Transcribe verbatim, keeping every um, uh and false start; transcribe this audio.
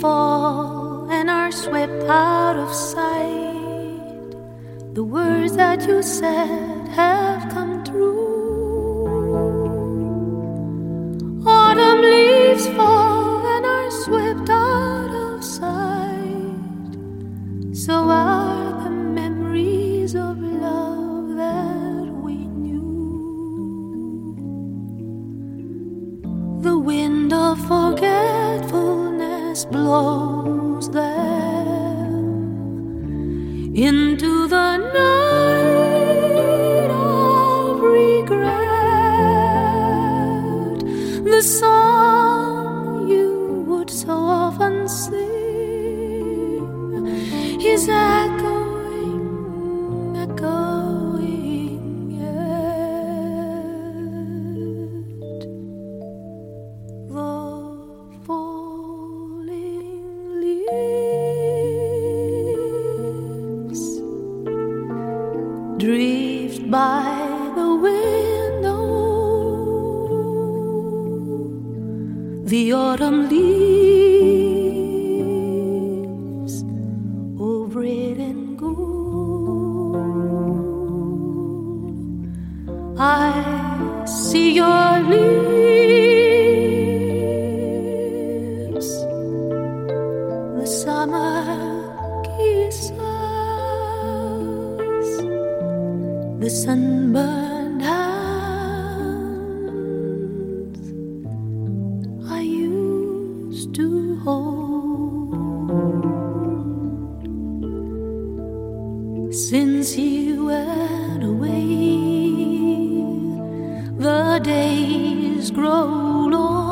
fall and are swept out of sight. The words that you said have come true. Autumn leaves fall and are swept out of sight. So are the memories of love that we knew. The wind of forgetfulness blows them into the night of regret. The song you would so often sing is echoing, echoing yet. The falling leaves drift by the window. The autumn leaves of red and gold. I see your lips, the summer kisses, the sunburned hands I used to hold. Since you went away, the days grow long.